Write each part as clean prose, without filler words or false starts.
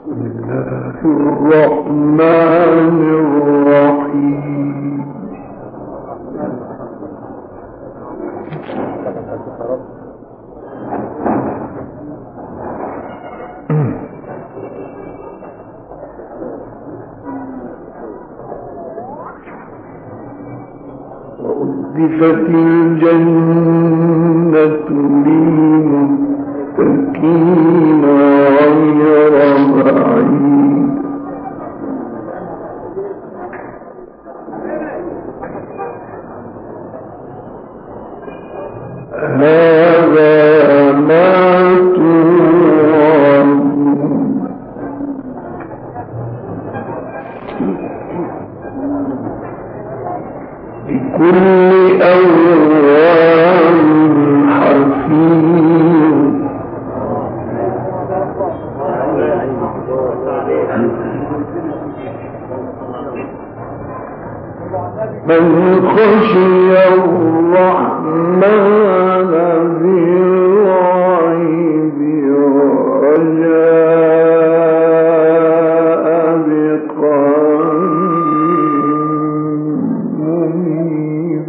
الرحمن الرحيم. وأزلفت الجنة للمتقين غير بعيد. هذا ما توعدون لكل أواب حفيظ. من خشي الرحمن بالغيب وجاء بقلب منيب.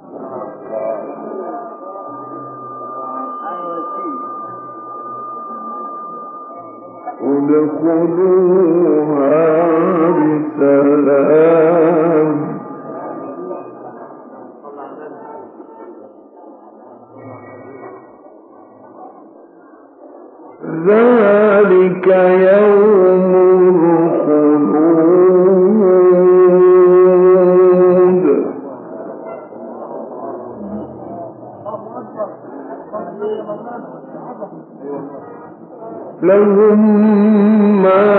ادخلوها بسلام. ذلك يوم الخلود. لهم ما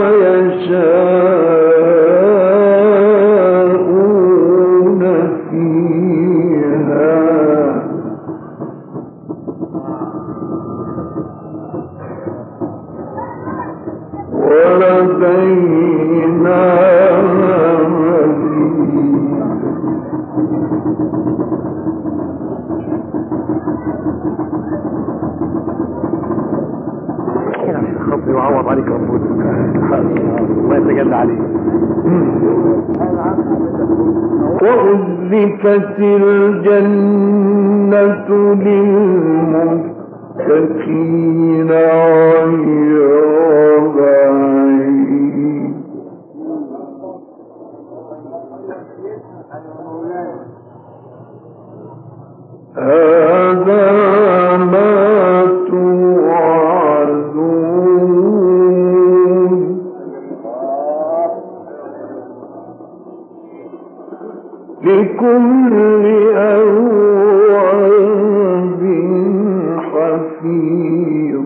يشاءون فيها ولدينا مزيد. خطي وعوض عليك ربنا الله يتجلى عليك. وأزلفت الجنة للمتقين غير بعيد. هذا ما توعدون لكل أواب حفيظ.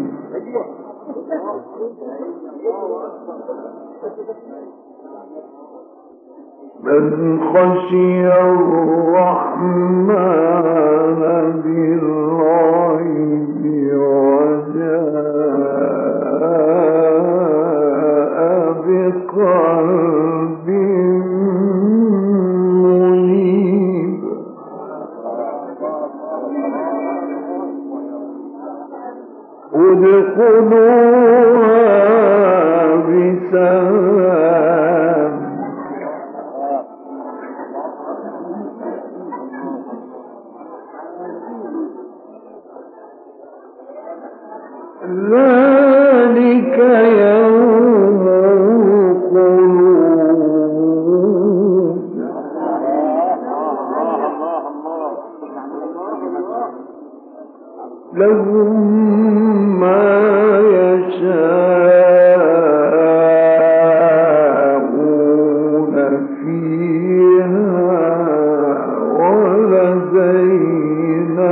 من خشي الرحمن بالغيب وجاء بقلب منيب. ادخلوها بسلام. ذلك يوم الخلود. لهم ما يشاءون فيها ولدينا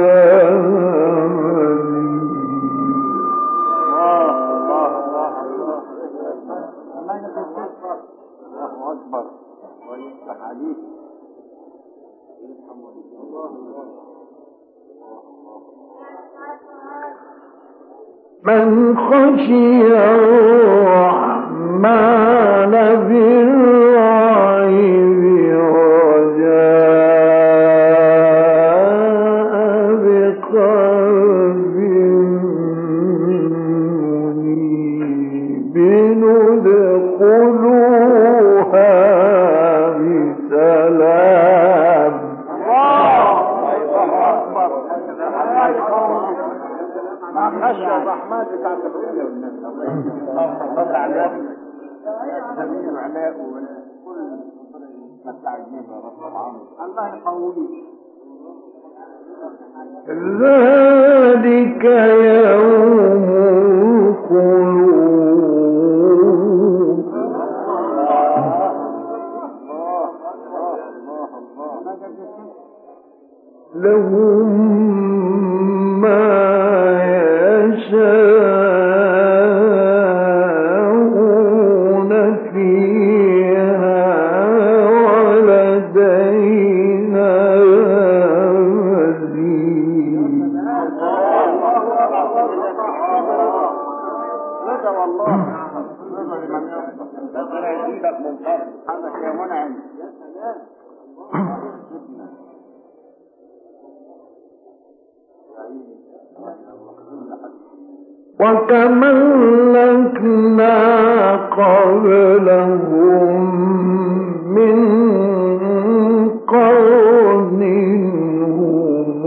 من خشي الرحمن بالغيب وجاء بقلب منيب. ادخلوها بسلام. مع خشية الرحمن بتاعت الرؤية والنبي الله على النبي وعلاء وكل متعجبين رب العالمين الله يقويك. ذلك يوم الخلود لهم ما يشاءون فيها ولدينا مزيد. رضا والله رضا لمن يرضى ربنا يزيدك من فضل هذا يا منعم. وكما أهلكنا قبلهم من قرن هم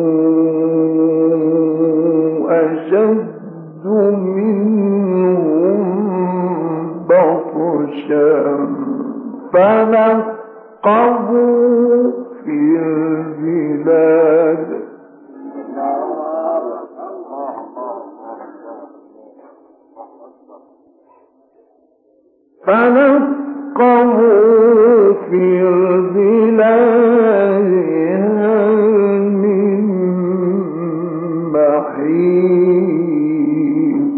أشد منهم بطشا فنقبوا في البلاد. فنقبوا في البلاد هل من محيص.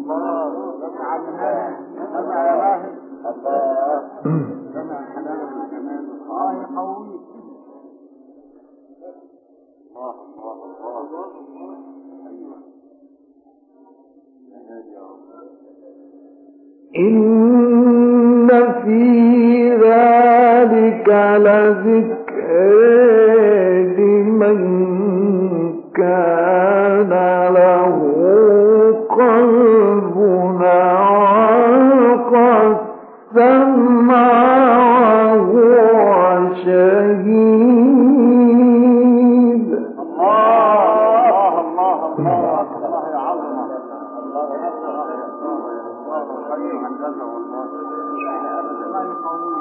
إن في ذلك لذكر لمن كان له قلب وألقى السمع وهو شهيد. الله الله الله الله يعظمك الله غني عن ذلك والله الله يقويك.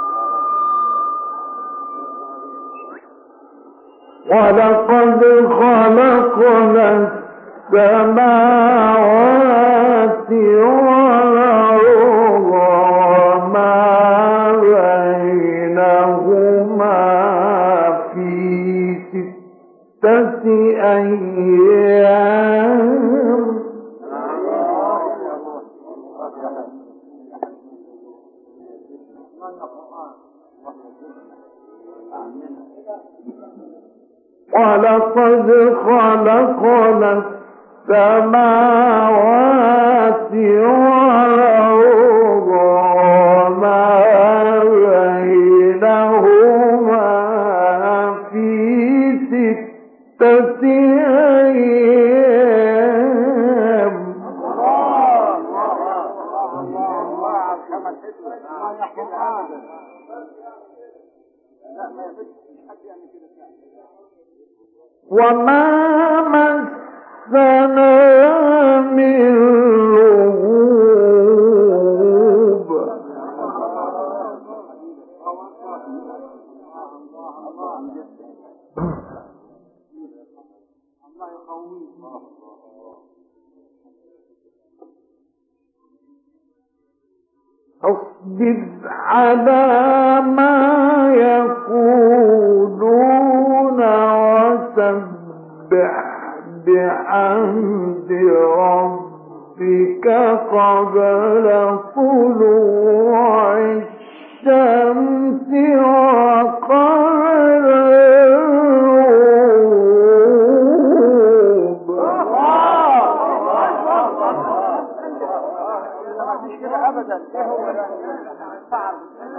ولقد خلقنا السماوات والأرض وما بينهما في 6 أيام. ولقد خلقنا السماوات والأرض وما بينهما في 6 أيام. وما مسنا من لغوب. اصبر على ما يقولون وسبح بحمد ربك قبل طلوع الشمس وقبل الغروب. مش كده ابدا. ايه هو صعب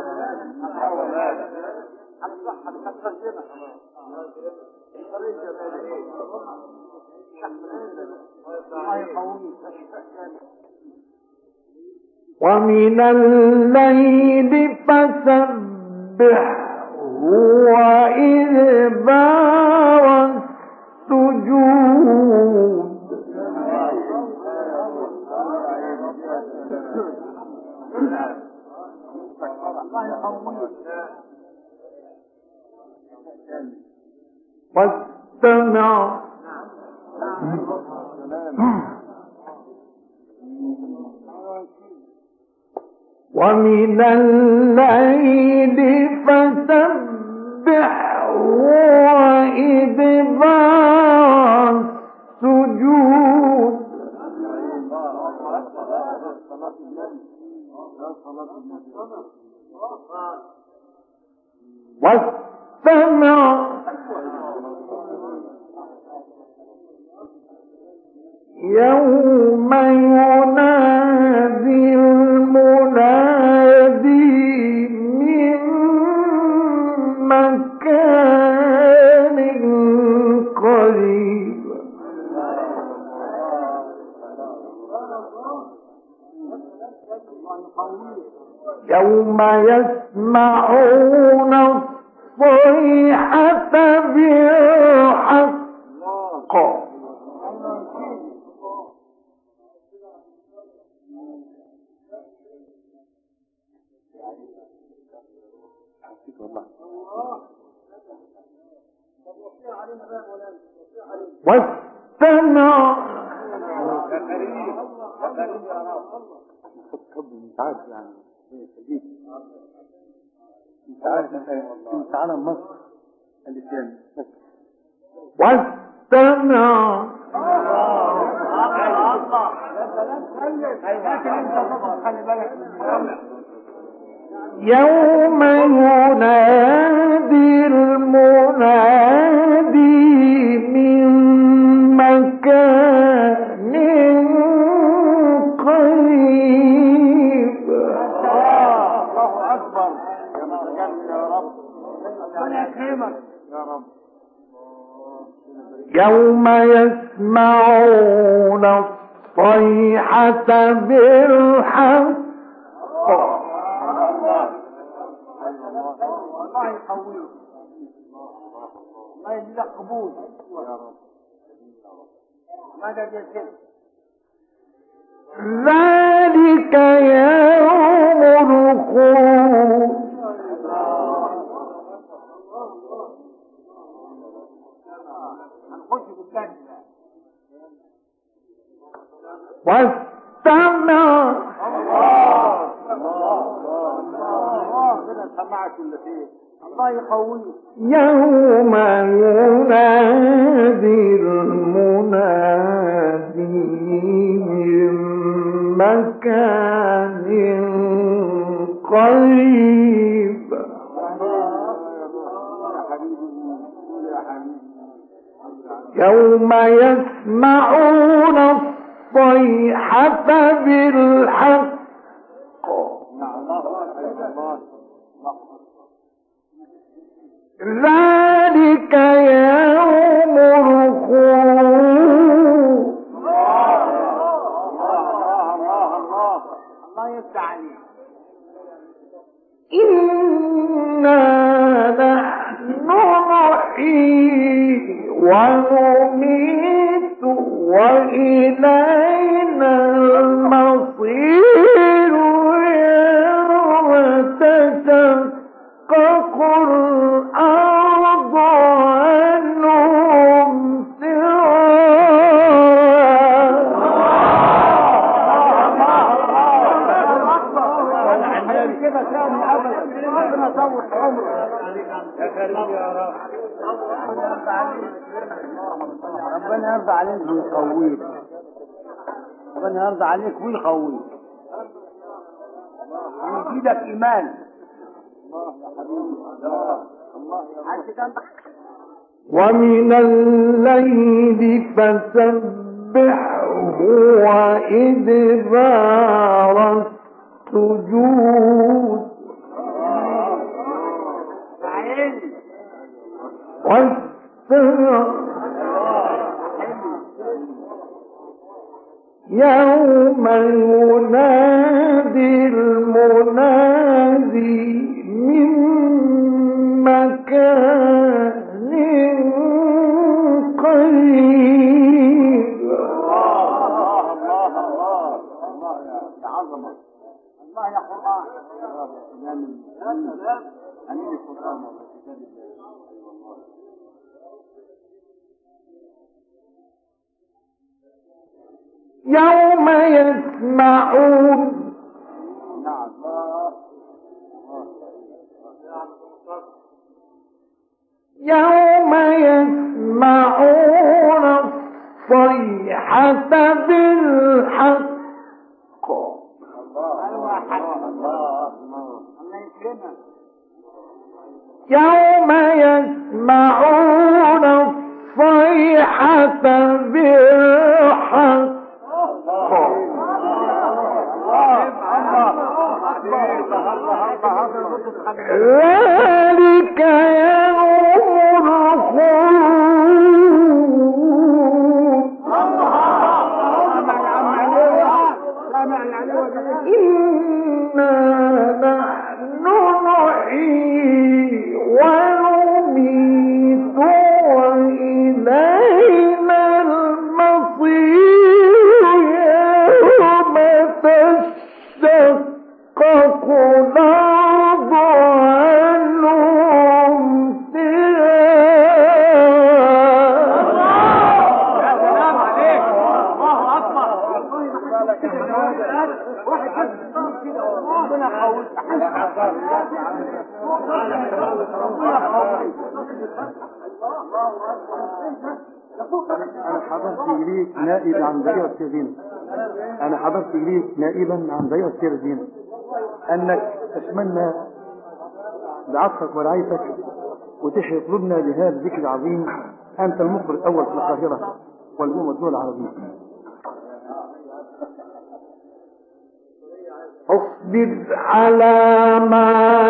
على الصحه بتفرجنا الله يقويك. ومن الليل فسبحه وإدبار السجود واستمع ومن الليل فسبحه وإدبار السجود واستمع يوم ينادي المنادي من مكان قريب يوم يسمعون الصيحة بالحق واستمع تعالى مصر الاسلام واستمع يوم ينادي المنادي من مكان قريب الله أكبر يا رب ربنا يكرمك يا رب يوم يسمعون الصيحة بالحق الله يقويك الله يجزيك قبول يا رب ماذا يجزيك ذلك يوم الخروج هنخش في الجنة واستمع ربنا سمعك كل شيء الله يقويك يوم ينادي المنادي من مكان قريب يوم يسمعون الصيحة بالحق ذلك يوم الخروج الله يفتح عليك إنا نحن نحيي ونميت وإلينا المصير يوم تشقق الأرض عنهم ربنا يرضى عليك ويقويك ربنا يرضى عليك ويقويك ويزيدك ايمان ومن الليل فسبحه وإدبار السجود واستمع يوم ينادي المنادي من مكان قريب. الله الله الله الله يا عظمة الله يا قرآن. أمين القرآن وكتاب الله. يوم يسمعون يوم يسمعون الصيحة بالحق. يوم يسمعون الصيحة بالحق. ذلك يوم الخلود. إنا نحن نحيي ونميت وإلينا المصير. يوم تشقق الأرض عنهم أنا حضرت إليك نائب عن دائرة سيرزينة. أنا حضرت إليك نائبا عن دائرة سيرزينة أنك تشملنا بعطفك ورعايتك وتحيي قلوبنا بهذا الذكر العظيم. أنت المخبر الأول في القاهرة والدول العربية. اصبر على ما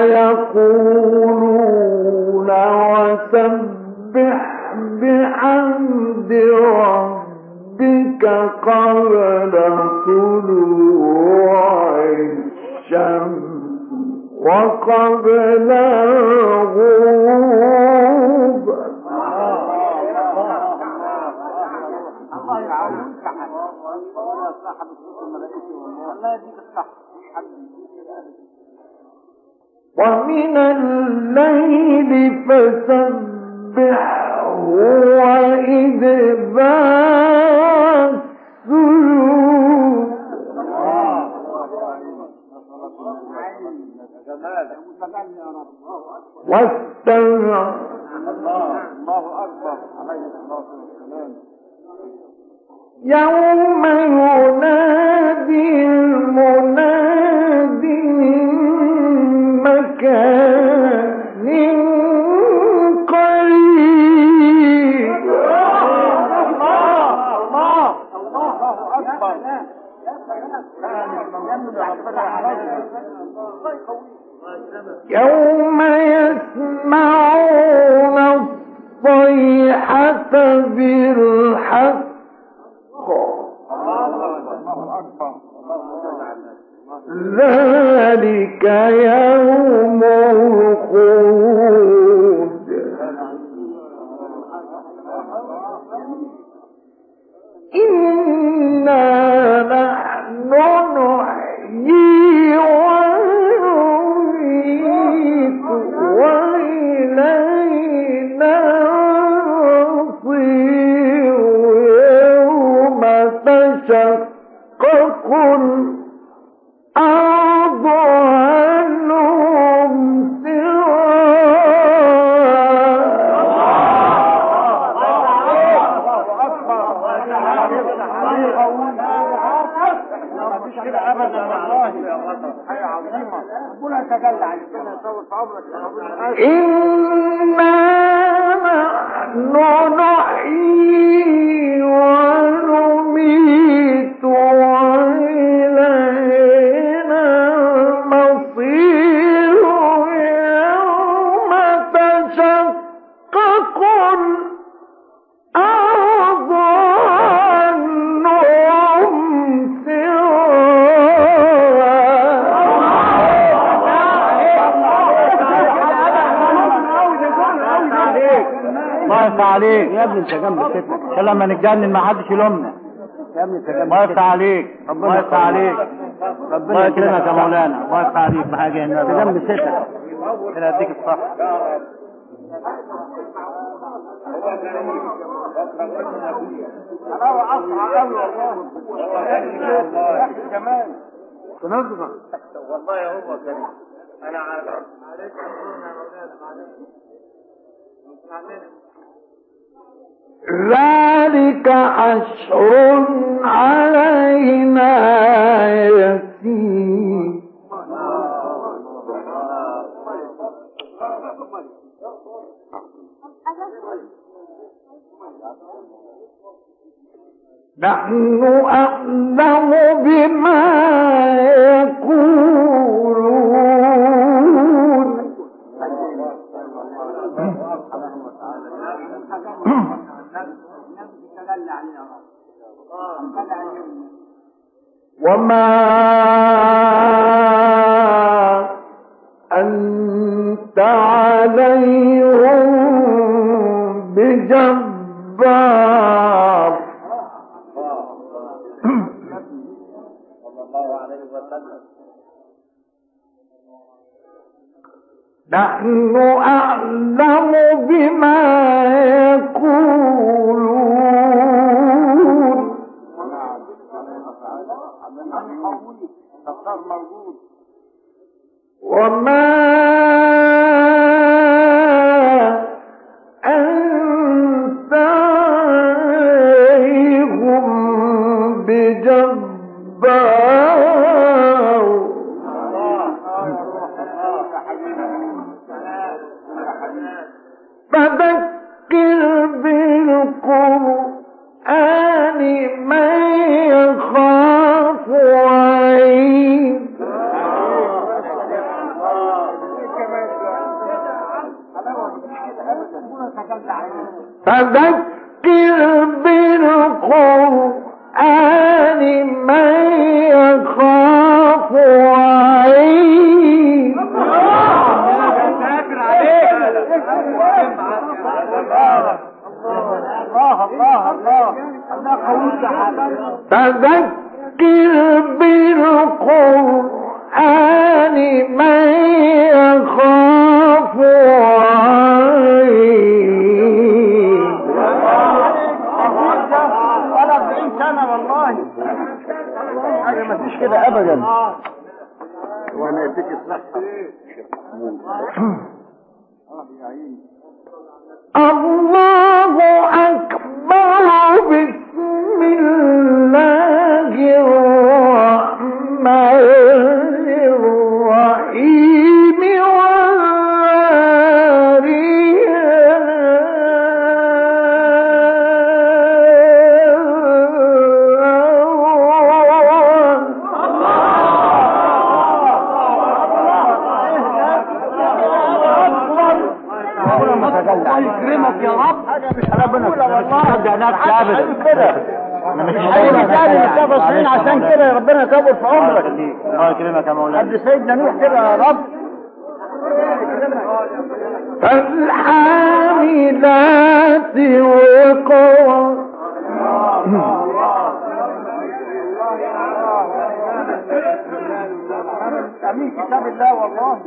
يقولون وسبح بحمد ربك قبل طلوع الشمس وقبل الغروب. الله يعاونك يا صاحب الملائكة والله يديك الصح. ومن الليل فسبحه وإدبار السجود. واستمع. الله أكبر عليه الصلاة والسلام. يوم ينادي المنادي من مكان قريب. الله أكبر. يوم يسمعون الصيحة بالحق. ذلك يوم الخلود. إنا نحن نحيي ونميت وإلينا المصير. يوم تشقق الأرض عنهم إنا نحن نحيي ونميت وإلينا المصير. يوم تشقق الأرض عنهم عليك يا ابني انت جنب ستك عشان لما نتجنن ما حدش يلومنا. يا ابني انت جنب الله يفتح عليك، الله يفتح عليك، الله يكرمك يا مولانا، الله يفتح عليك بحاجه انت النبي. جنب ستك. ربنا يديك الصحه. حلاوة أصعى قوي والله. كمان تنظف والله هو كريم. أنا عارف. ذلك حشر علينا يسير. نحن أعلم بما يقولون وما أنت عليهم بجبار. نحن أعلم بما يقولون وما أنت عليهم بجبار. فذكر بالقرآن من يخاف وعيد. فذكر بالقرآن من يخاف وعيد. فذكر بالقرآن من يخاف وعيد. ولا 40 سنة والله. حاجة ما فيش كده ابدا. وانا اديك الصحة. الله أكبر. بسم الله الرحمن الرحيم. الله يكرمك يا رب. ربنا ده نفسي ابدا انا مش هيجي تاني متفصلين عشان كده ربنا يطول في عمرك. الله يكرمك يا مولانا. قد سيدنا نوح كده يا رب. فالحاملات وقرا. امين كتاب الله والله.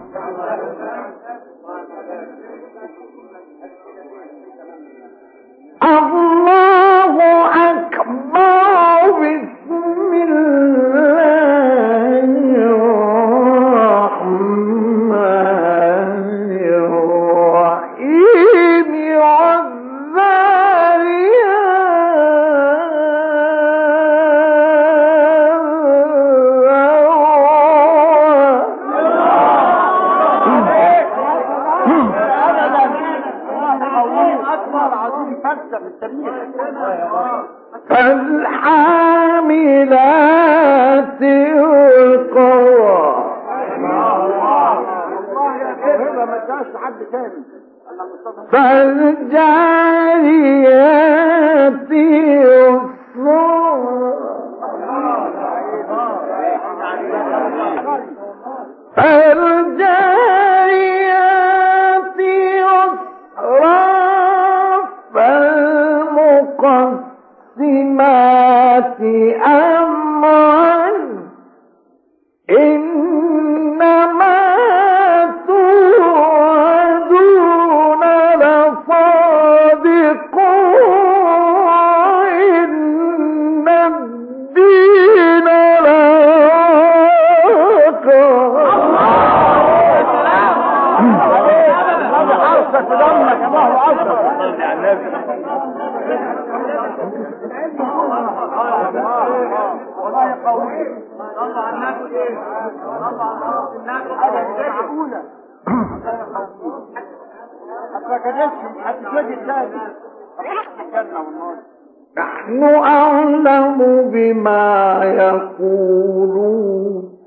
الله أكبر. بسم الله الرحمن الرحيم. فالحاملات وقرا. ما اداش لحد تاني. فالجاريات يسرا. فالجاريات يسرا. يحبك في دمك الله اكبر. والله قوي. صلوا على النبي. صلوا على النبي. حاجه معقوله. حتى كدتش حتى تاني. الجنه والنار. نحن أعلم بما يقولون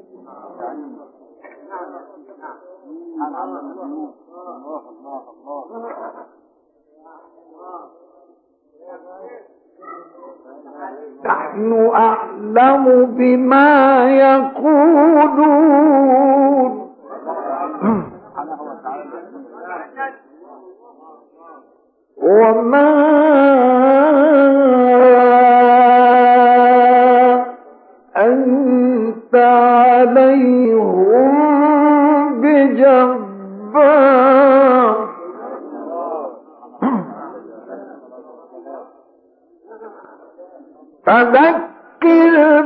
نحن أعلم بما يقولون وما أنت عليهم بجبار فذكر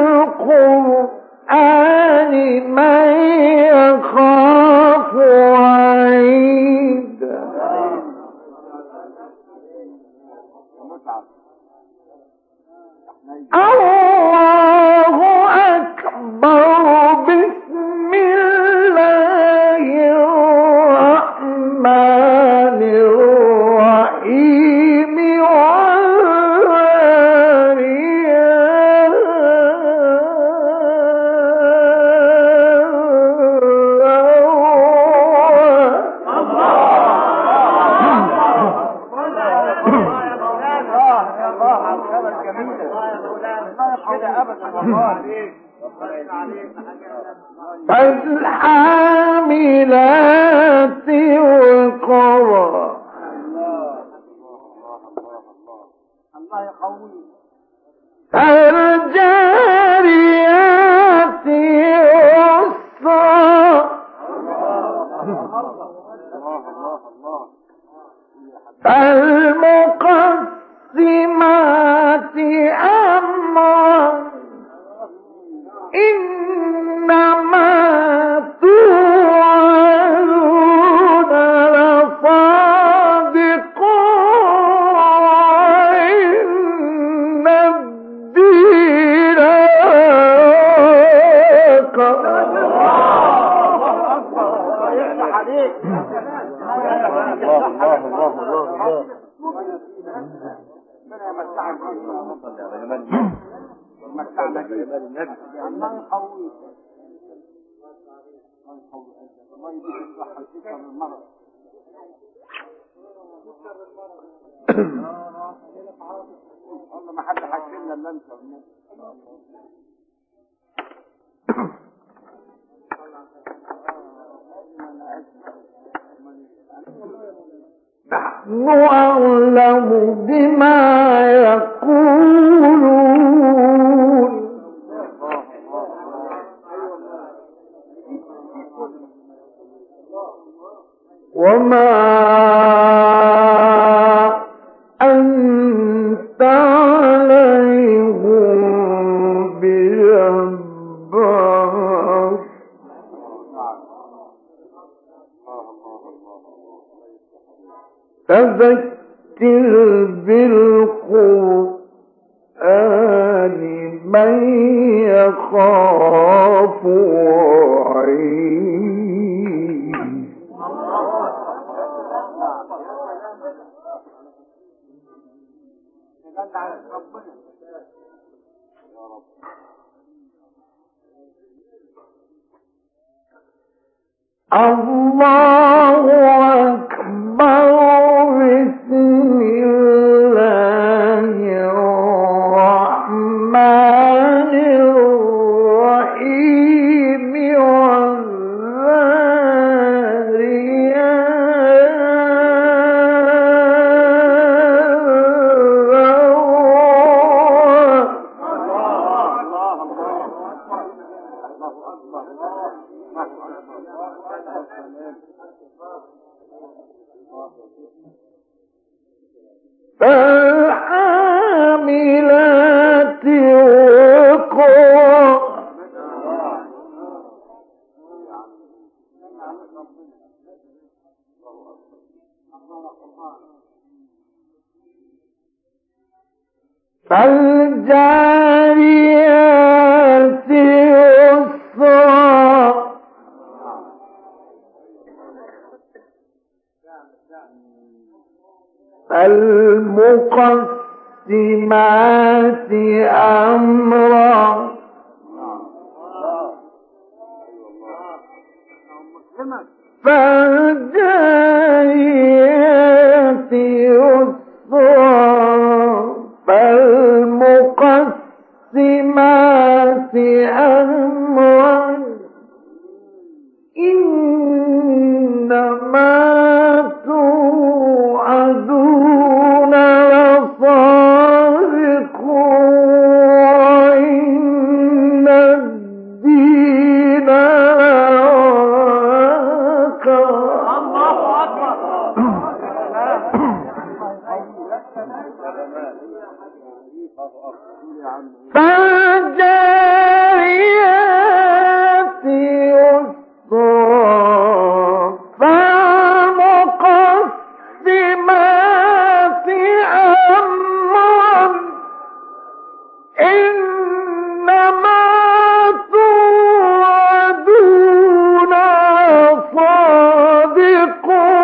بالقرآن من يخاف وعيد الله أكبر بسم الله الرحمن الرحيم فالحاملات وقرا فالجاريات يسرا فالمقسمات أمرا إنما توعدون لصادق وإن الدين والله ما حد حكينا الا انت. نحن أعلم بما يقولون وما أنت عليهم بجبار فذكر بالقرآن من يخاف وعيد الله أكبر بسم الله الرحمن الرحيم فالحاملات وقرا فالجاريات يسرا فالمقسمات أمرا فالجاريات يسرا فالمقسمات أمرا إنما توعدون لصادق وإن الدين لواقع. الله أكبر. فالجاريات يسرا فالمقسمات أمرا إنما توعدون صادق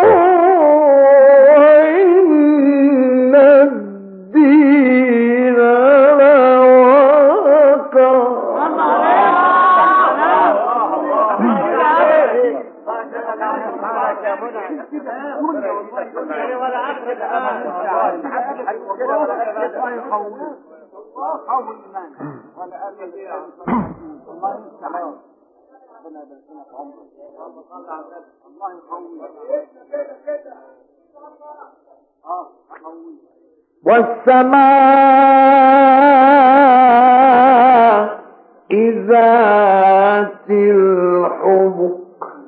وإن الدين لواقع. والسماء ذات الحبك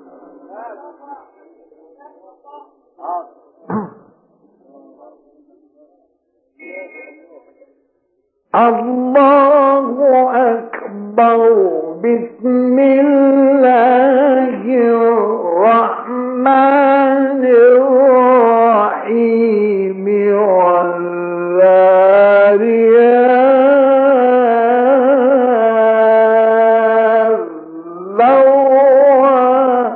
الله أكبر. بسم الله الرحمن الرحيم. والذاريات ذروا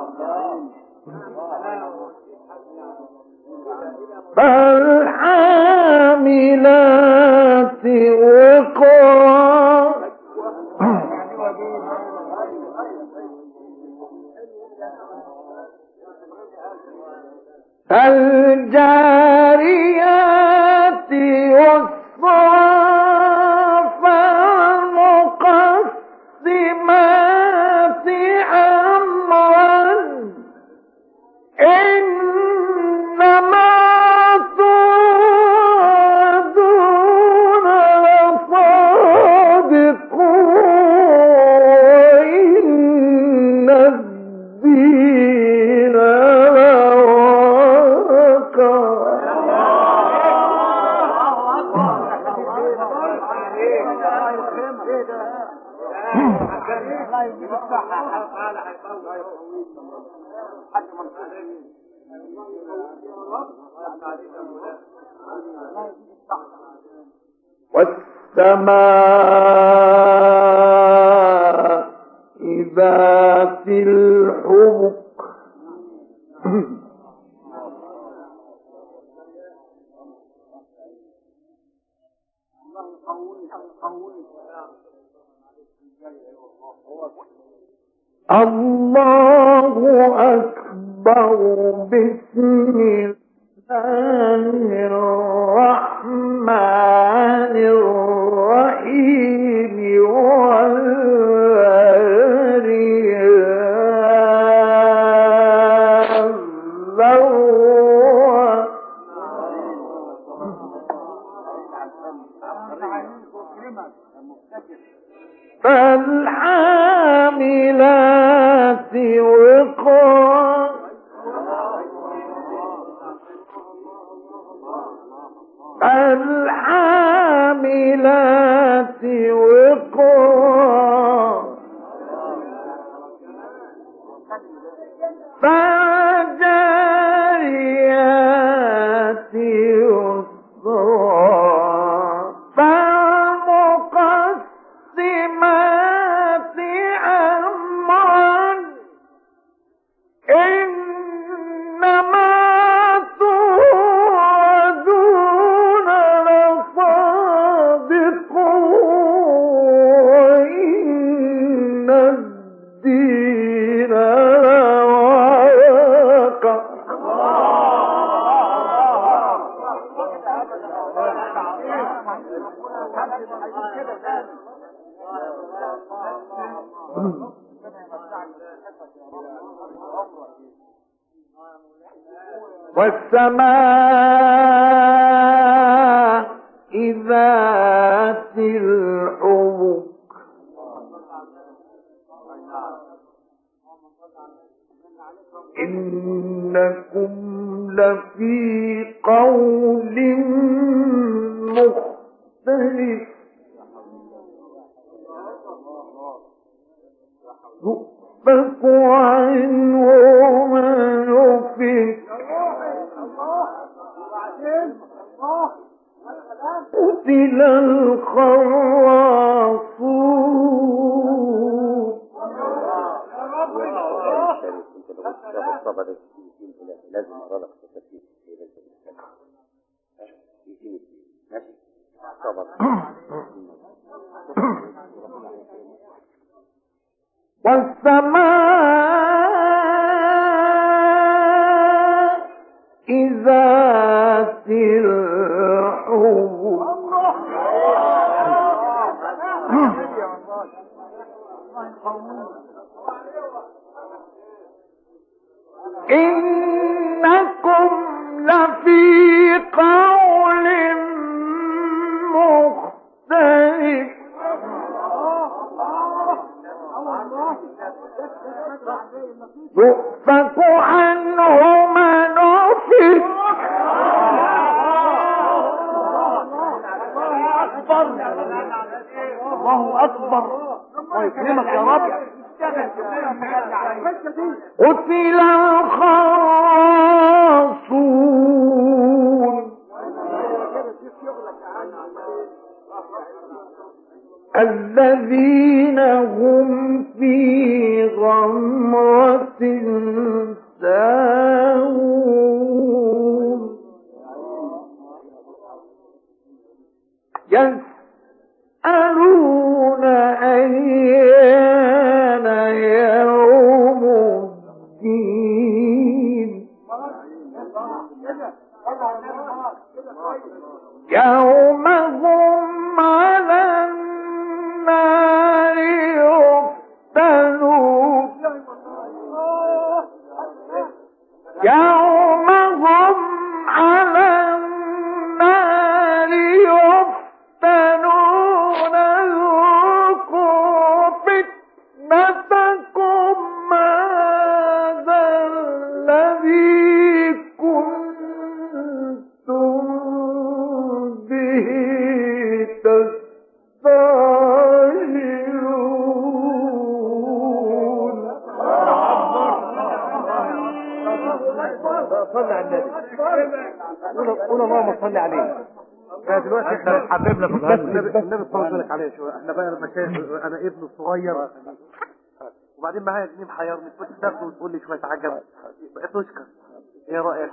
فالحاملات وقرا فالجاريات يسرا فالمقسمات أمرا إنما توعدون لصادق وإن الدين لواقع. والسماء ذات الحبك الله أكبر. بسم الله الرحمن الرحيم. والذاريات ذروا فالحاملات وقرا الحاملات وقرا فالجاريات والسماء ذات الحبك إنكم لفي قول مختلف يؤفك عنه من أفك قتل الخراصون لازم أرادك تفكير والسماء ذات الحبك إنكم لفي قول مختلف يؤفك عنه من أفك الله أكبر ويكرمك يا رب. قتل الخراصون الذين هم في غمرة ساهون يسألون أيان يوم الدين يوم هم على النار يفتنون يوم هم على النار يفتنون ذوقوا فتنتكم هذا الذي كنتم به تستعجلون. صلي على النبي. قول اللهم صل عليه. دلوقتي احنا حبيبنا في الغنى. النبي صلى لك عليه شويه. احنا بقى المشايخ، انا ابنه الصغير وبعدين معايا ابني محيرني، كنت تاخده وتقول لي شويه عجب بقيت تشكر. ايه رايك؟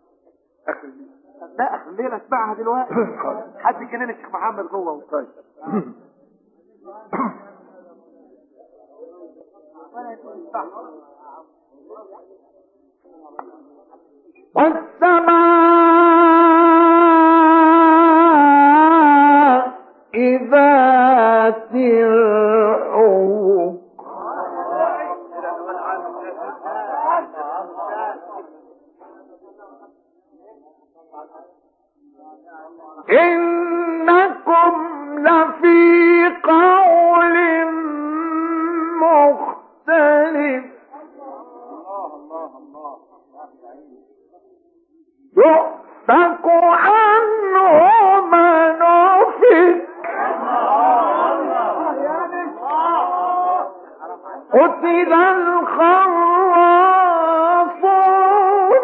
لا خلينا نسمعها دلوقتي. حد كلم الشيخ محمد جوه. والسماء ذات الحبك إنكم لفي قول مختلف يؤفك عنه من أفك قتل الخراصون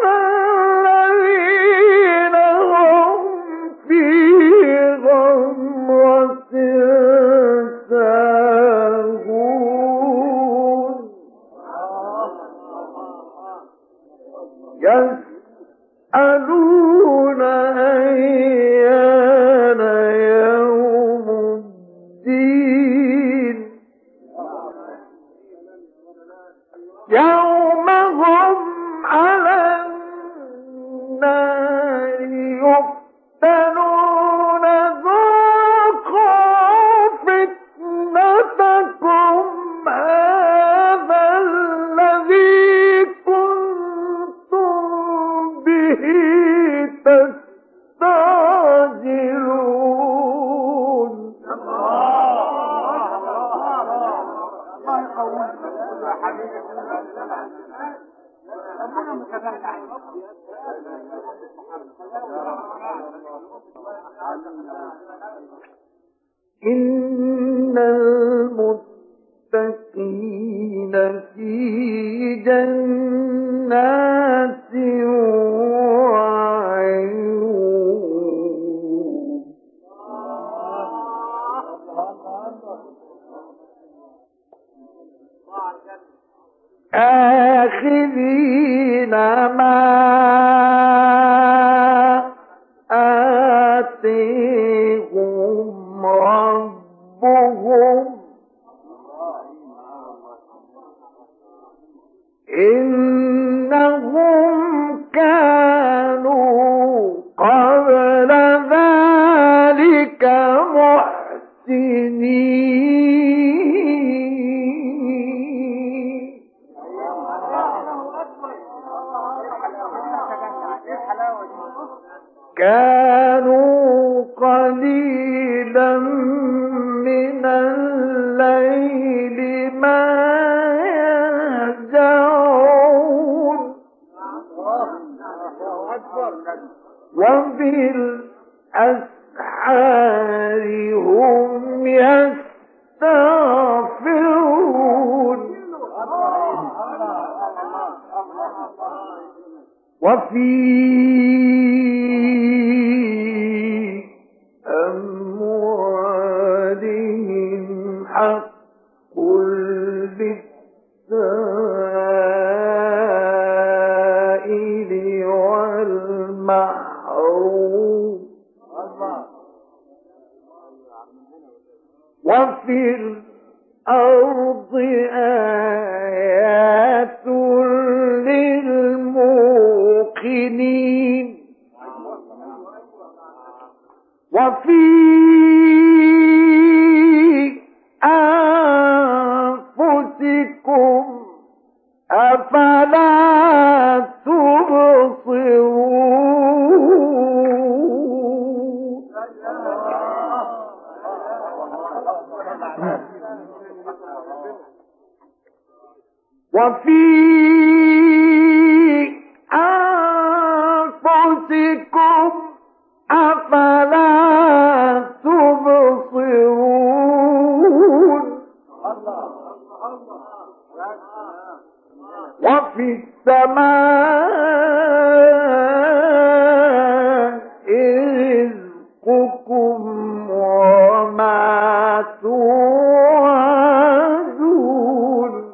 الذين هم في غمرة ساهون يسألون أيان يوم الدين يوم هم على النار يفتنون ذوقوا فتنتكم إن المتقين في جنات وعيون آخذين ما آتيهم ربهم إنهم كانوا قبل ذلك محسنين كانوا قليلا من الليل ما يهجعون وبالأسحار هم يستغفرون وفي أموالهم حق للسائل والمحروم وفي الأرض آيات للموقنين وفي أنفسكم أفلا تبصرون وفي أنفسكم أفلا تبصرون وفي السماء رزقكم وما توعدون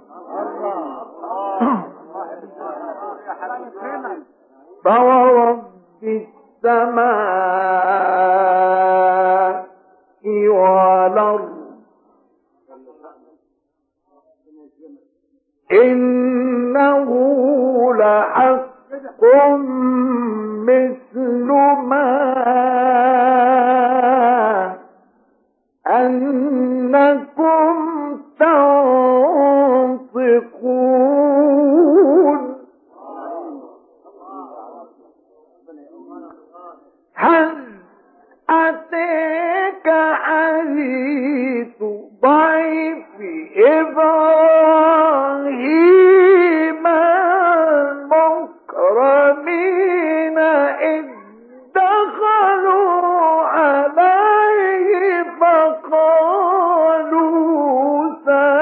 فورب السماء والأرض إنه لحق مثل ما أنكم تنطقون هل أتاك حديث ضيف إبراهيم المكرمين إذ دخلوا عليه فقالوا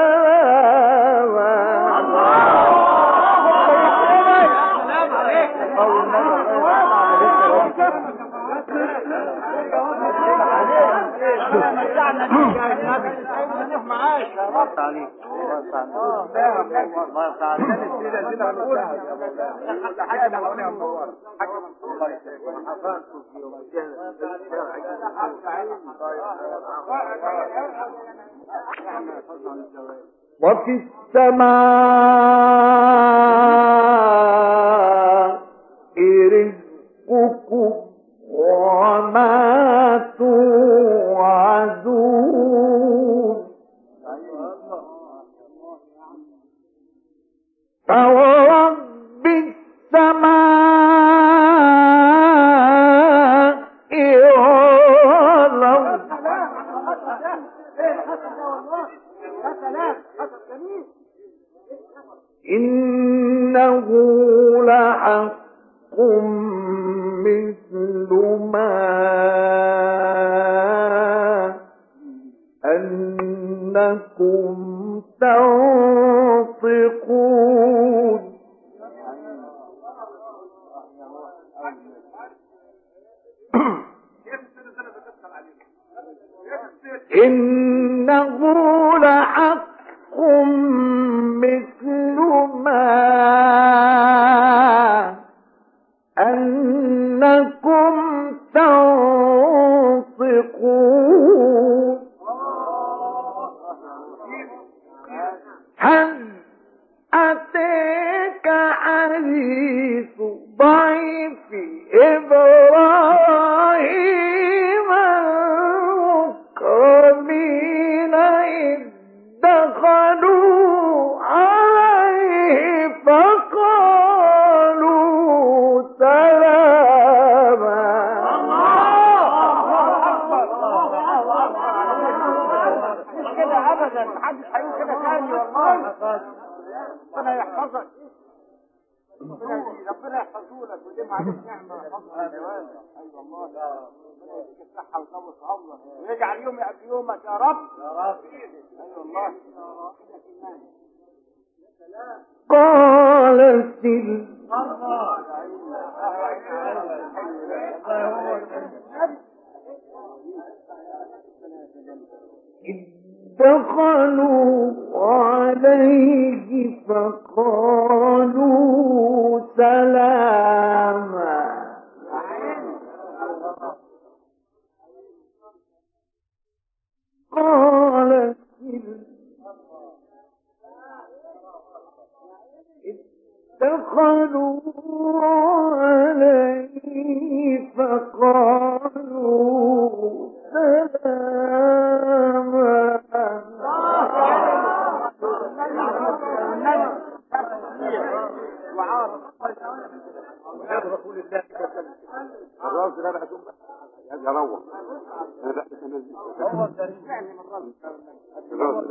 وفي السماء رزقكم وما توعدون فورب السماء والأرض إنه لحق مثل ما أنكم تنطقون إنه لحق مثل ما أنكم تنطقون هل أتاك حديث ضيف إبراهيم المكرمين إذ دخلوا عليه فقالوا سلاما كده ابدا محدش هيقول كده تاني والله. ربنا يحفظك، ربنا يحفظه لك ويديم عليك نعمه ويحفظك الجواز. ايوه والله ربنا يديك الصحه ويطول في عمرك ويجعل يومي قبل يومك يا رب يا رب. ايوه والله. قالت دخلوا عليه فقالوا سلاما قالت دخلوا عليه فقالوا سلاما رسول الله الراس ده بقى ثم يا روح انا بقى هو الكريم يعني من الراس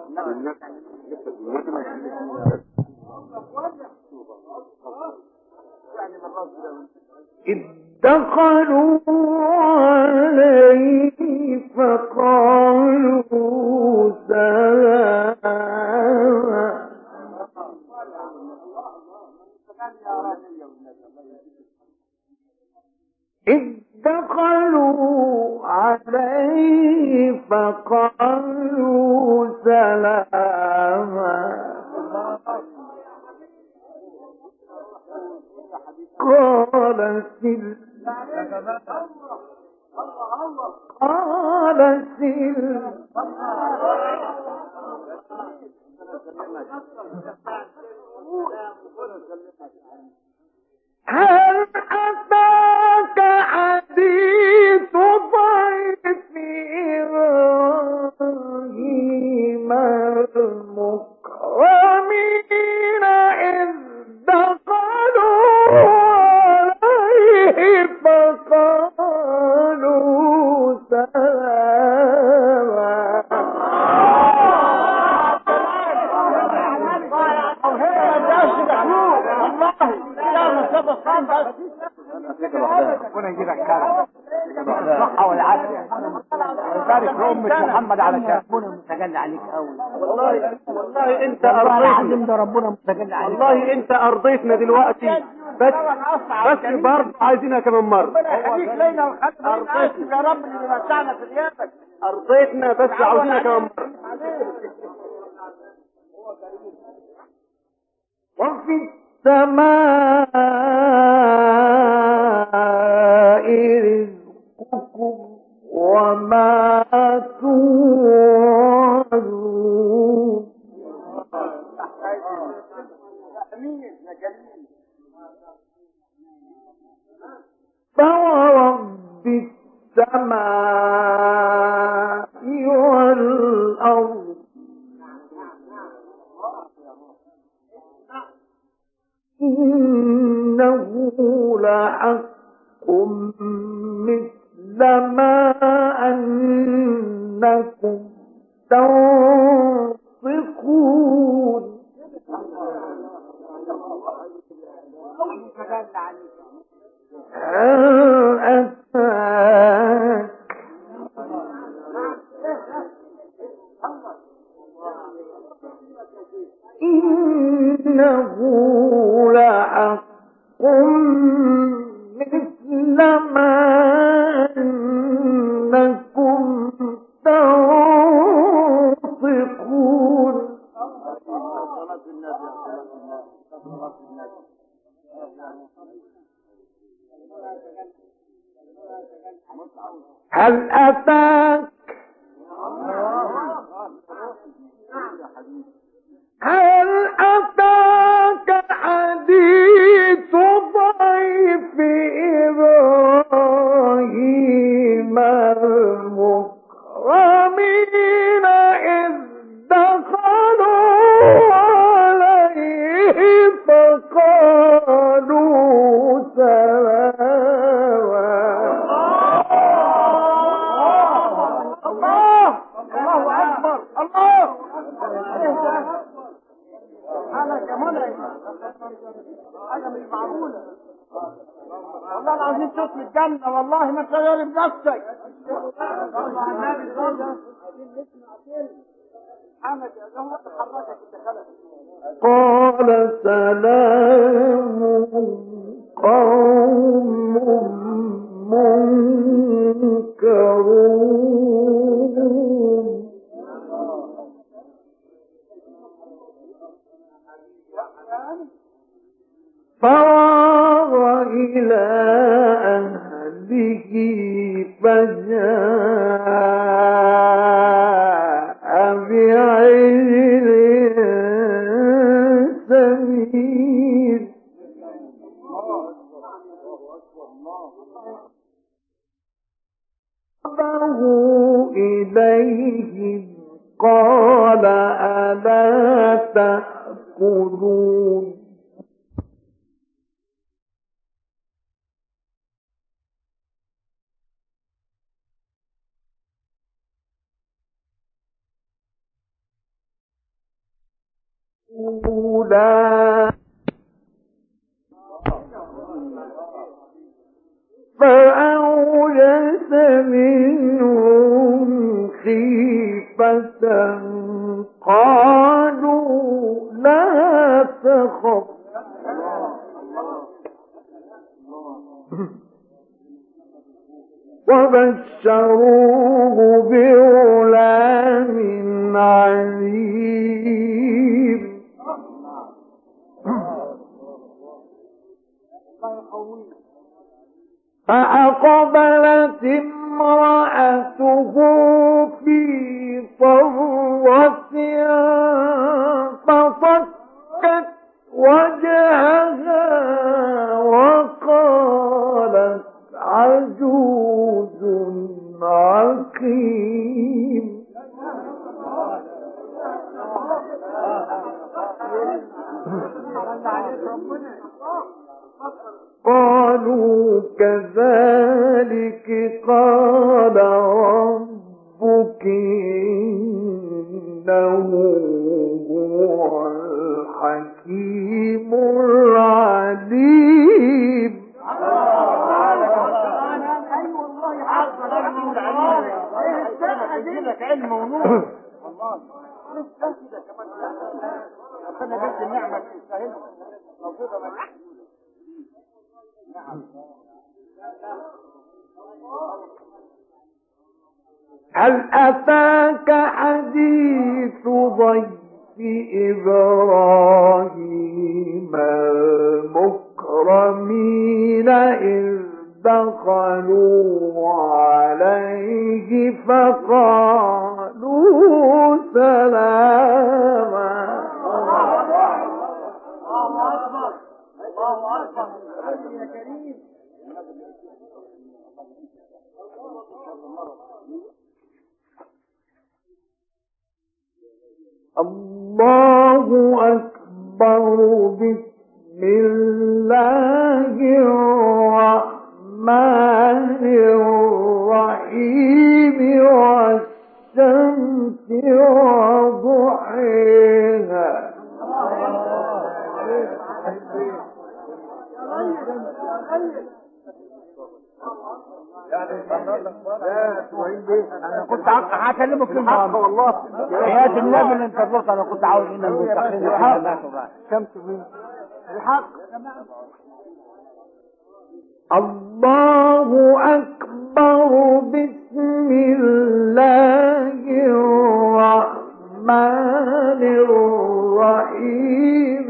إذ دخلوا عليه فقالوا سلاما إذ دخلوا عليه فقالوا سلاما قال هل أتاك حديث ضيف إبراهيم المكرمين إذ دخلوا عليه فقالوا سلاما ربنا يجيبك كرم الصحة والعافية ويبارك لأمة محمد على كرم. ربنا متجلى عليك قوي والله انت العظيم ده ربنا متجلى عليك. والله انت ارضيتنا دلوقتي بس برضه عايزينها كمان مرة. ربنا يخليك لينا وخدنا يا رب اللي متعنا في غيابك. ارضيتنا بس عاوزينها كمان مرة. وفي السماء رزقكم وما توعدون فورب السماء والأرض إنه لحق مثل ما أنكم تنطقون إنه لحق مثل ما أنكم تنطقون. هل أتاك حديث ضيف إبراهيم المكرمين إذ دخلوا عليه فقالوا سلاما. الله أكبر. الله أنا كمان حاجة مش معقولة والله العظيم. صوت الجنة والله ما تغير بنفسك. الله النبي صلى قال سلام قوم منكرون. فراغ إلى أهله فجاء بعجل سمين. إليهم قال ألا تأكلون. فأوجس منهم خيفة قالوا لا تخف وبشروه بغلام عليم. فأقبلت امرأته في صرتها فصكت وجهها وقالت عجوز عقيم. قالوا كذلك قال ربك إنه هو الحكيم العليم. علم ونور والله لسه كده كمان ربنا بيت النعمه تستاهل موجوده معاك. نعم. هل أتاك حديث ضيف إبراهيم المكرمين إذ دخلوا عليه فقالوا سلاما. الله أكبر. الله أكبر. يا كريم. الله أكبر. بسم الله الرحمن الرحيم. والشمس وضحيها. لا توهين انا كنت هكلمك في الحق والله. حياة النبي اللي انت تبص انا كنت عاوز منك المستخدمين شمس مين الحق. الله أكبر. بسم الله الرحمن الرحيم.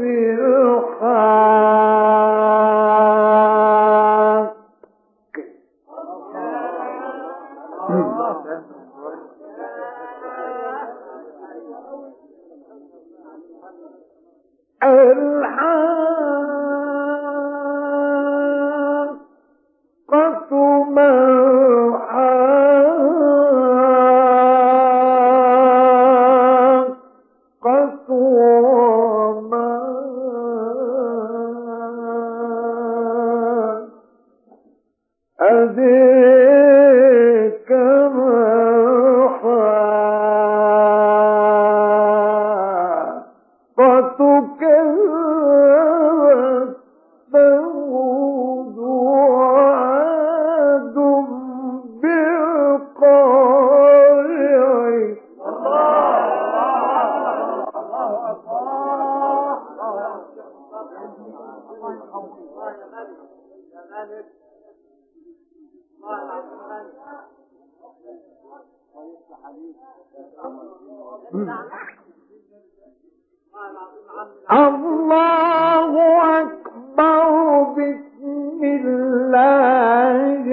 الله أكبر. بسم الله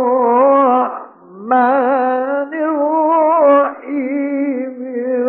الرحمن الرحيم.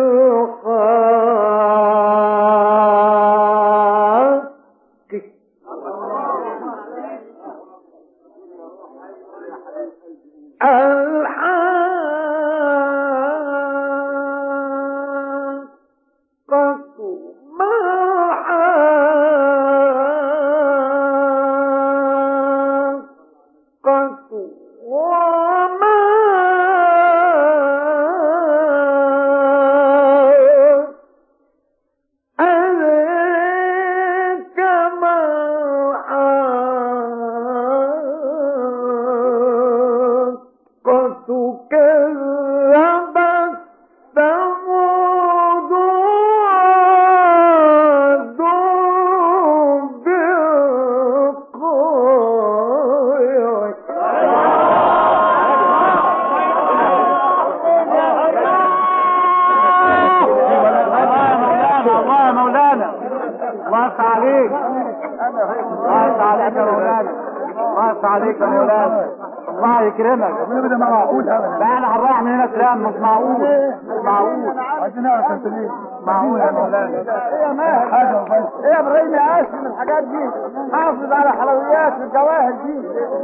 عليك يا مولانا. الله يكرمك. ده ما معقول ابدا. لا انا هنروح من هنا كلام مش معقول. مش معقول. عايزين نعرف انت ليه؟ معقول يا مولانا. ايه يا ماهر؟ حاجه وبس. ايه يا ابراهيم يا قاسم من الحاجات دي؟ حافظ على حلويات الجواهر دي.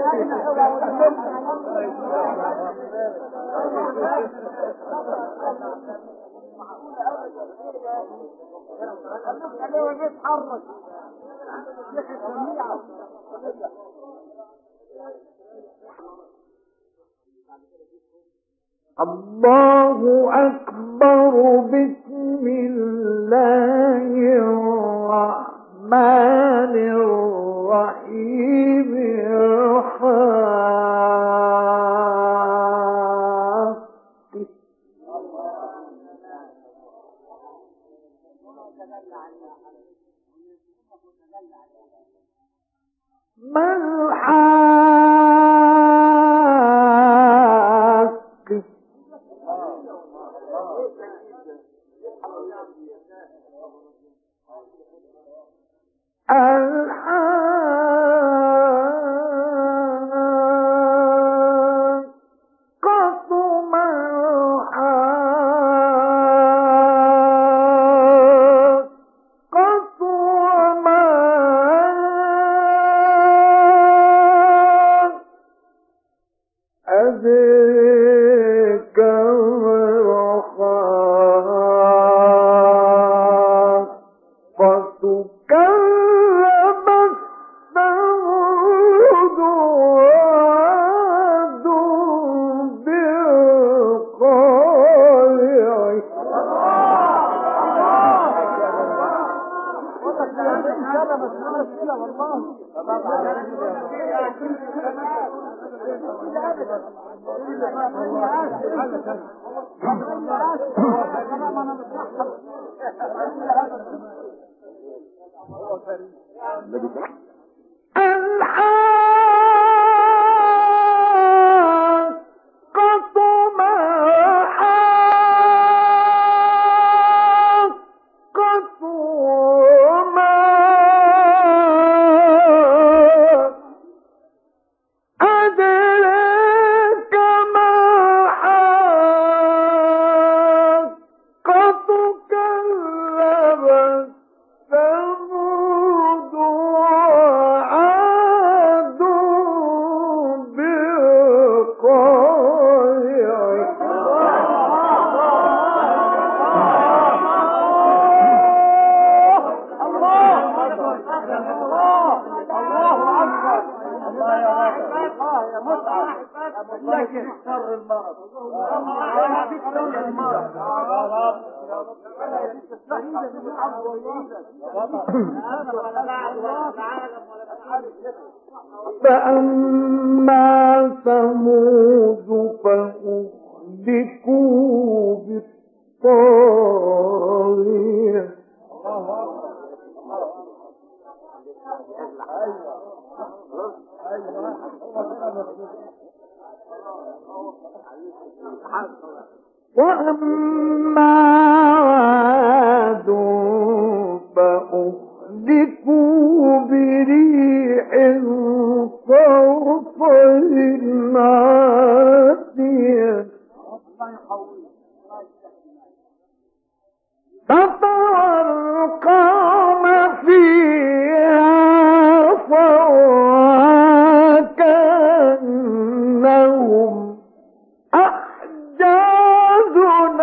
الله أكبر. بسم الله الرحمن الرحيم. ما الحاق. فأما ثمود فأهلكوا بالطاغية وأما عاد فأهلكوا بريح صرصر عاتية فترى القوم فيها صرعى كأنهم أعجاز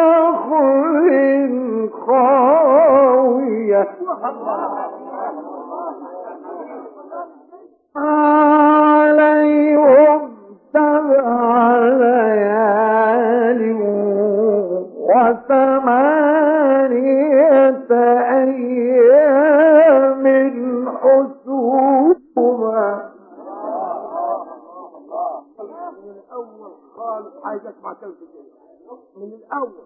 نخل خاوية عليهم 7 ليال و8 أيام حسوما. من الاول خالص عايز اسمع كلمه من الاول.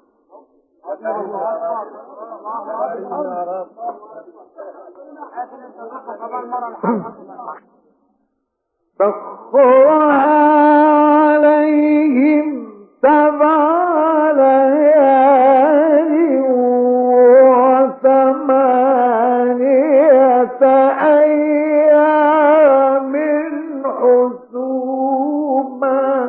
سخرها عليهم 7 ليال و8 أيام حسوما.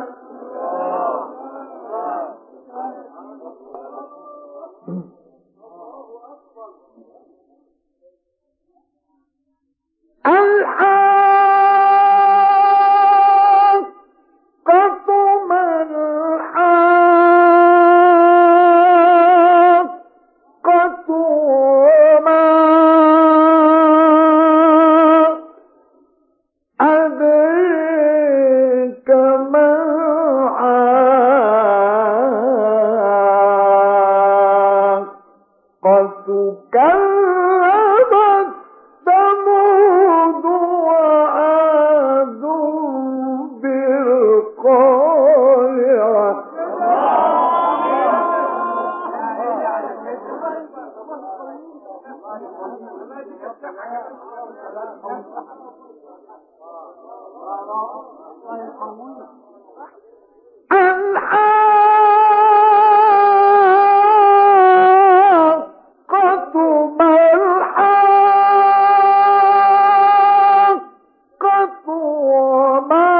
الحاقة ما الحاقة وما أدريك ما الحاقة كذبت ثمود وعاد بالقارعة. الحاقة ما الحاقة وما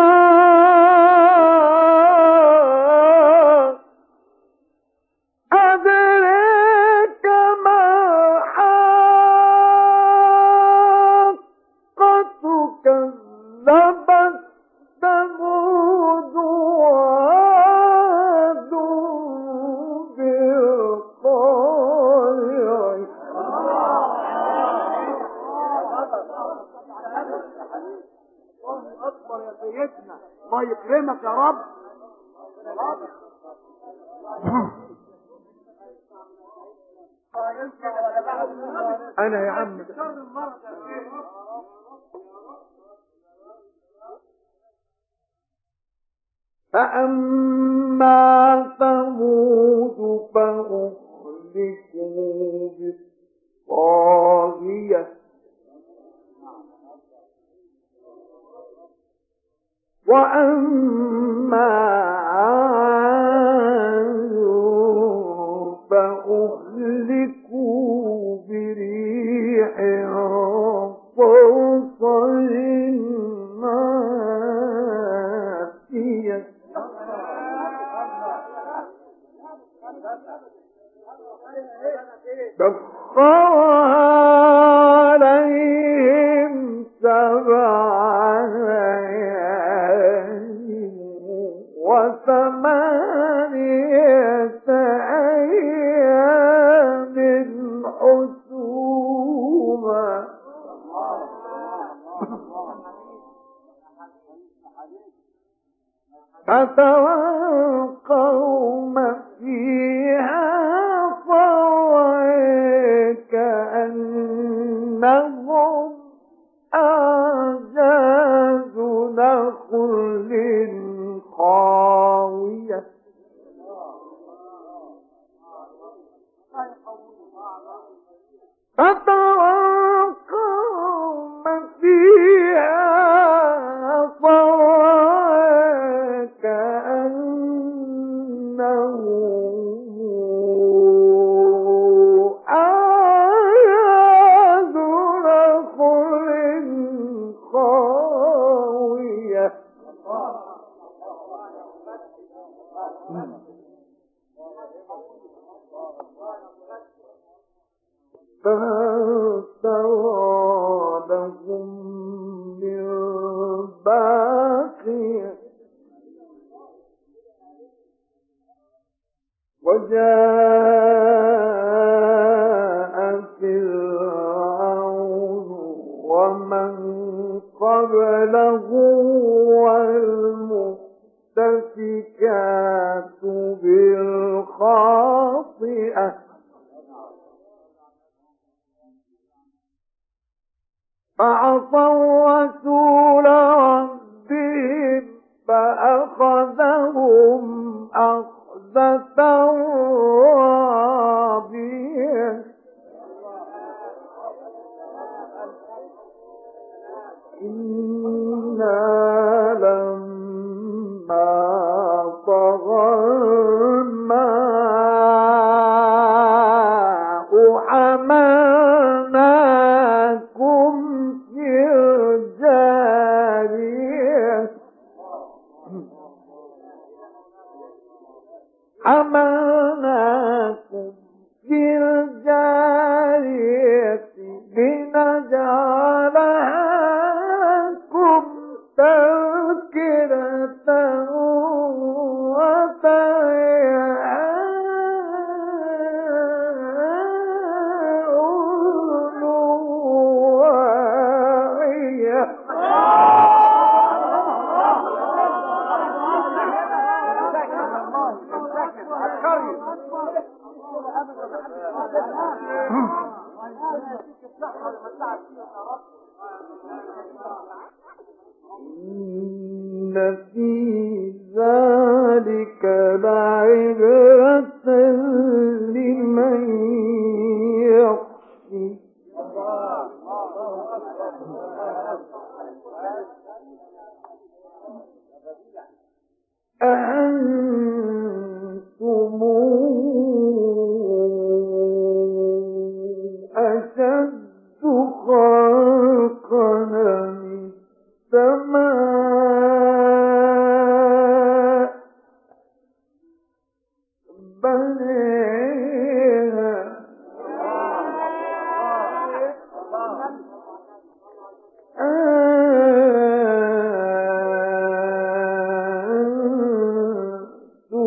أدريك ما الحاقة كذبت ثمود وعاد بالقارعة. اكبر يا سيدنا، الله يكرمك يا رب. انا يا عم فأما ثمود فأهلكوا بالطاغية وأما عاد فأهلكوا بريح صرصر عاتية سخرها عليهم 7 ليال و8 أيام حسوما فترى القوم فيها صرعى كأنهم أعجاز نخل خاوية فترى القوم فيها صرعى كأنهم أعجاز نخل خاوية فاستوى لهم من باقية وجاء فرعون ومن قبله والمؤتفكات بالخاطئة فعصوا رسول ربهم فأخذهم أخذة رابية إنا لما طغى الماء حملناكم في الجارية حملناكم في الجارية لنجعلكم تذكرة وتعيها أذن واعية إن في ذلك لعبرة لمن يخشى أأنتم أشد خلقا من السماء بنيها أنتم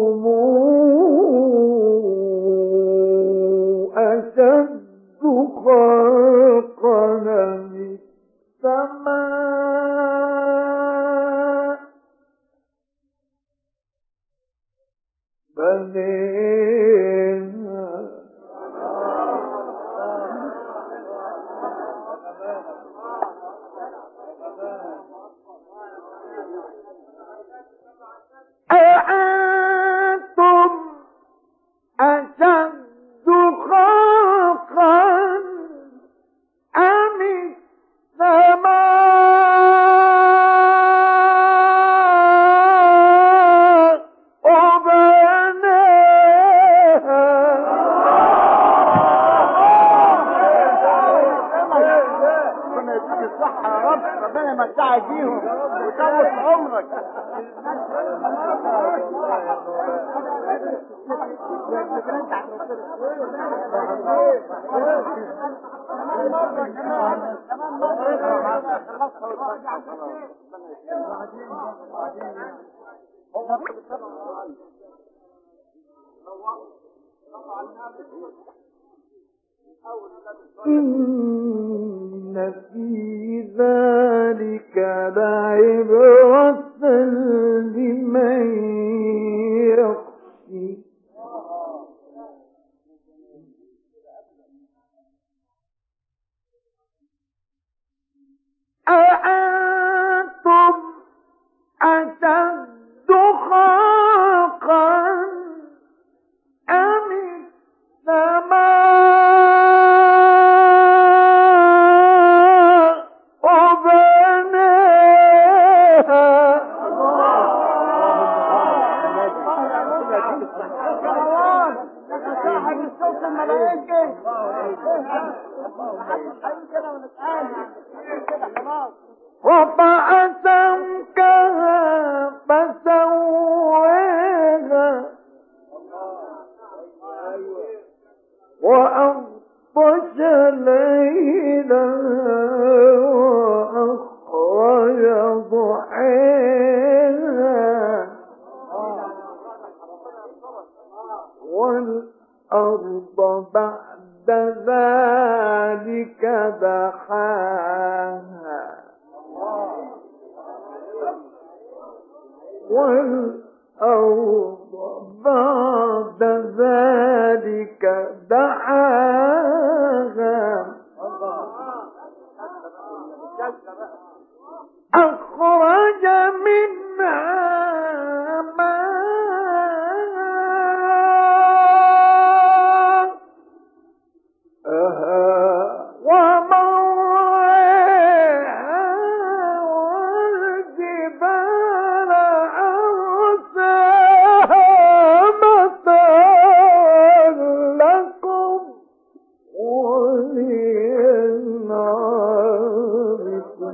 بالصحة يا رب، ربنا يمتعك بيهم ويطول في عمرك. إن في ذلك لعبرة لمن يخشى أأنتم أشد خلقا أم السماء وبناها صاحب الصوت الملائكي رفع سمكها فسواها وأغطش ليلها وأخرج ضحيها والأرض بعد ذلك دحاها والأرض بعد ذلك دحاها أخرج منها ماءها ومرعاها والجبال أرساها متاعا لكم ولأنعامكم.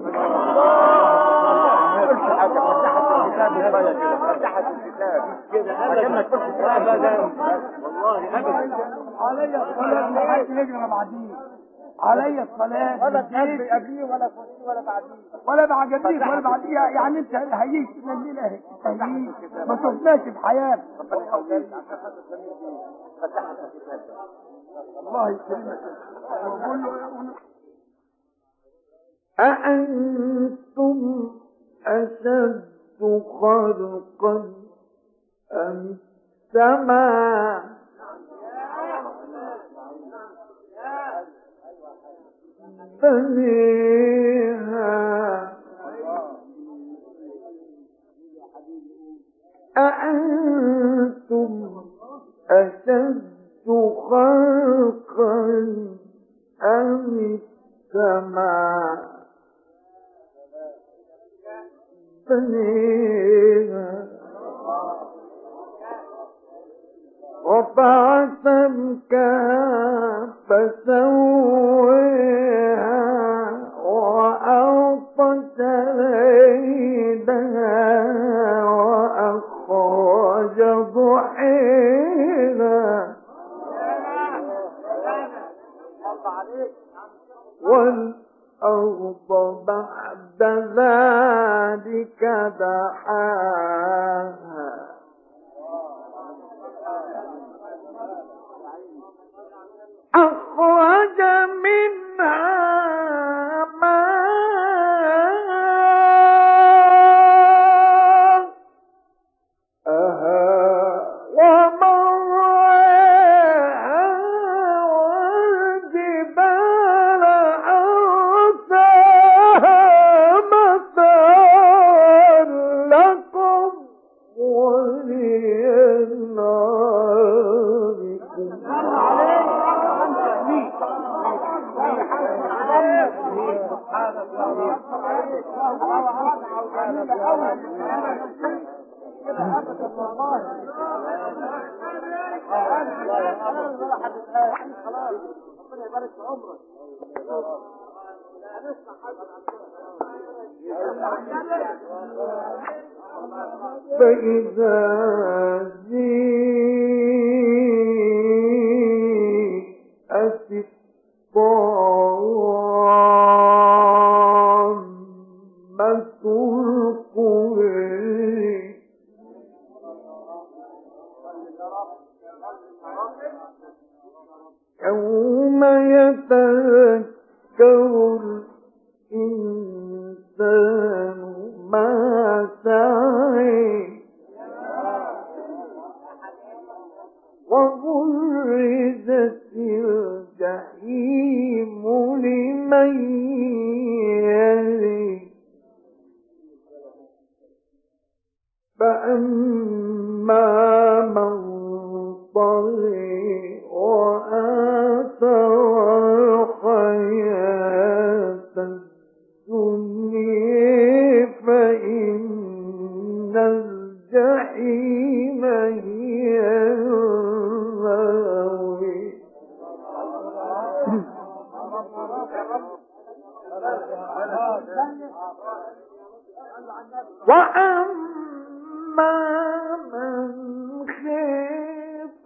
علي الصلاة ولا تقبل قبليه ولا فوقيه ولا بعديه ولا بعجبيك ولا بعديها، يعني انت هيجي من الليلة اهي هيجي ما شفناش في حياتنا. ربنا يخليك عشان خاطر الجميل دي فتحت الكتاب. الله يكرمك وقول له أأنتم أشد خلقا أم السماء بنيها أأنتم أشد خلقا أم السماء بنيها رفع سمكها فسواها وأغطش ليلها وأخرج ضحيها والأرض بعد ذلك دحاها أخرج منها ماءها ومرعاها والجبال أرساها متاعا لكم ولأنعامكم. ربنا يبارك في عمرك. فإذا جاءت الطامة الكبرى يوم يتذكر الإنسان ما سعى وبرزت الجحيم لمن يلي فأما من طغى وآثر الحياة الدنيا فإن الجحيم هي المأوى وأما من خاف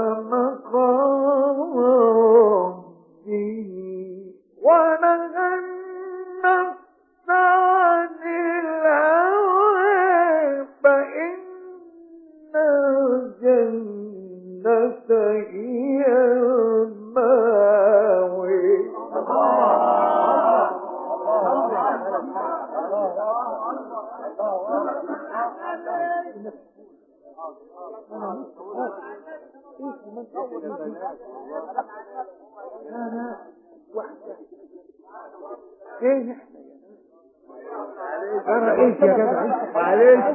مقام ربه ونهى النفس عن الهوى فإن الجنة هي المأوى انا قلت يا جدع معلش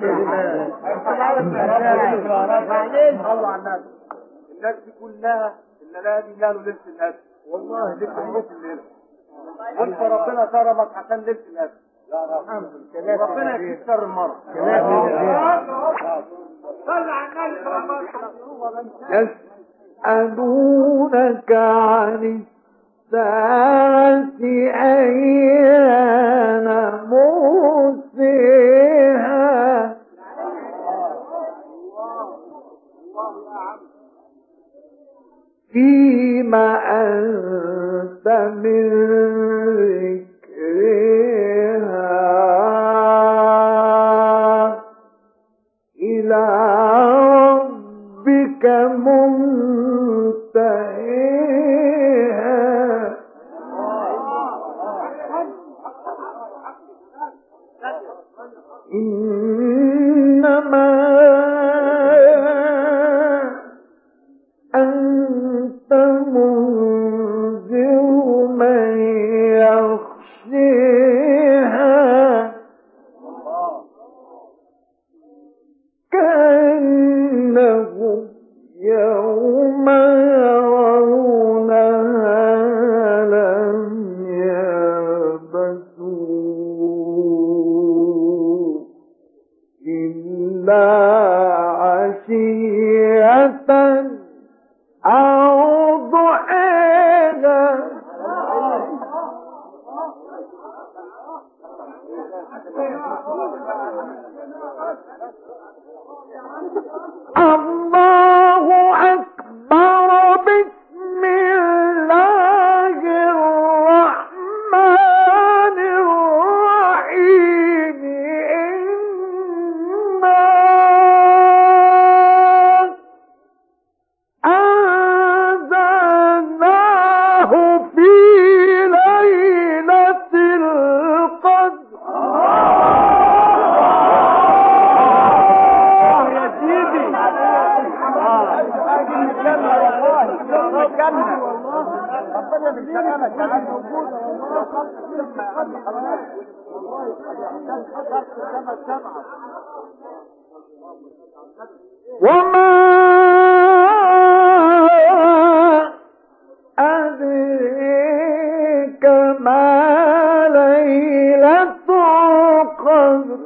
معلش الله على الناس. الناس دي كلها الليله دي قالوا ليله الناس والله لسه الليله انت ربنا كرمك عشان ليله الناس. الحمد لله ربنا يكفيك شر المرض. صل على النبي. يسألونك عن الساعة أيان مرساها فيما أنت من ذكرها إلى ربك منتهيها إنما أنت منذر من يخشيها كأنهم يوم يرونها لم يلبثوا إلا عشية أو ضحاها الله أكبر بسم الله الرحمن الرحيم إنا أنزلناه في ليلة القدر ربنا بالسلامة تعال موجود وما أدريك ما ليلة القدر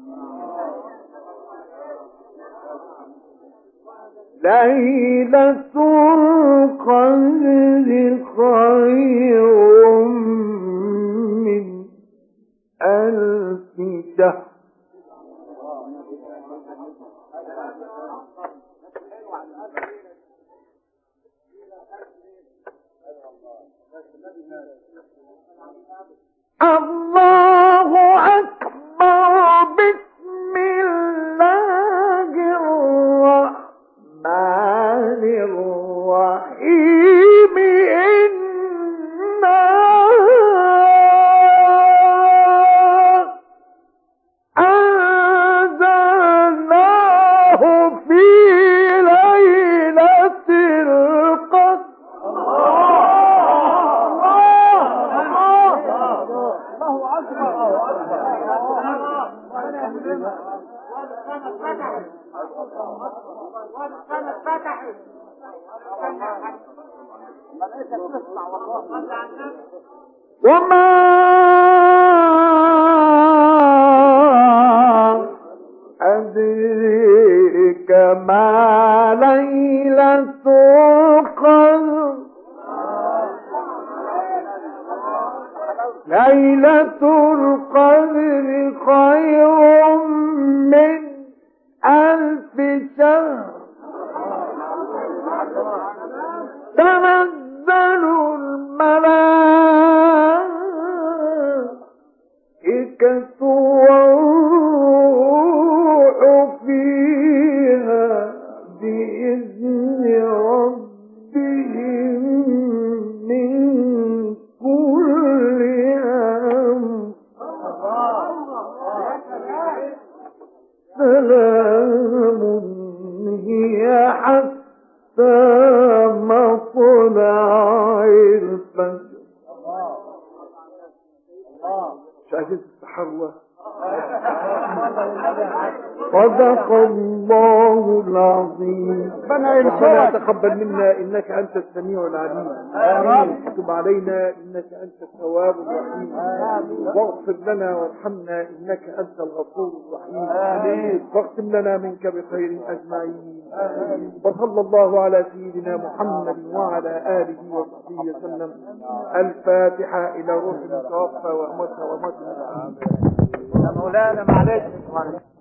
ليلة القدر خير من 1000 الله أكبر بسم الله الرحمن الرحيم إنا أنزلناه في ليلة القدر وما أدريك ما ليلة القدر ليلة القدر خير من 1000 شهر تنزل الملائكة والروح فيها بإذن ربهم من كل أمر سلام هي حتى مطلع الفجر. شاهدت التحرة. صدق الله العظيم. ربنا تقبل منا انك انت السميع العليم. امين. تب علينا انك انت التواب الرحيم. واغفر لنا وارحمنا انك انت الغفور الرحيم. امين. واختم لنا منك بخير اجمعين. وصلى الله على سيدنا محمد وعلى اله وصحبه وسلم. الفاتحه الى روح المتوفى واموتها واموت يا مولانا معلش